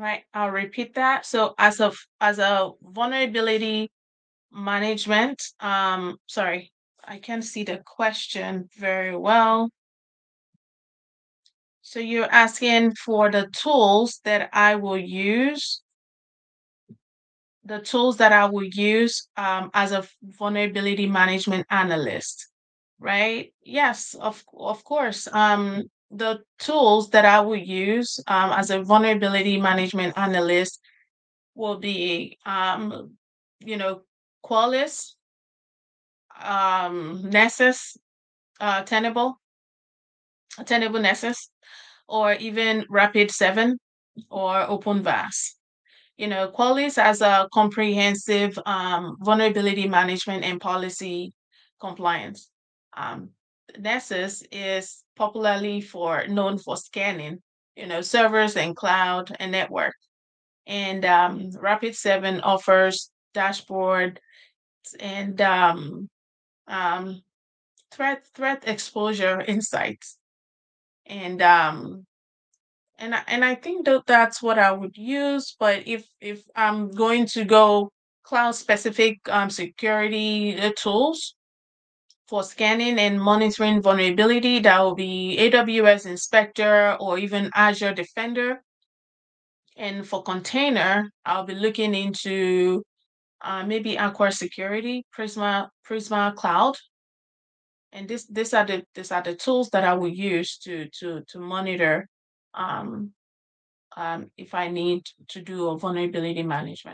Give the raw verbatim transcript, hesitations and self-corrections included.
right, I'll repeat that. So as of as a vulnerability management, um, sorry, I can't see the question very well. So you're asking for the tools that I will use, the tools that I will use um, as a vulnerability management analyst, right? Yes, of of course. Um, the tools that I will use um, as a vulnerability management analyst will be, um, you know, Qualys, um, Nessus, uh, Tenable, Tenable Nessus, or even Rapid seven or OpenVAS. You know, Qualys has a comprehensive um, vulnerability management and policy compliance. Um, Nessus is popularly for known for scanning, you know, servers and cloud and network. And um, Rapid seven offers dashboard and um, um, threat threat exposure insights. And um, and I, and I think that that's what I would use. But if if I'm going to go cloud specific um, security uh, tools for scanning and monitoring vulnerability, that will be A W S Inspector or even Azure Defender. And for container, I'll be looking into uh, maybe Aqua Security, Prisma Prisma Cloud. And this these are the these are the tools that I will use to to to monitor um, um, if I need to do a vulnerability management.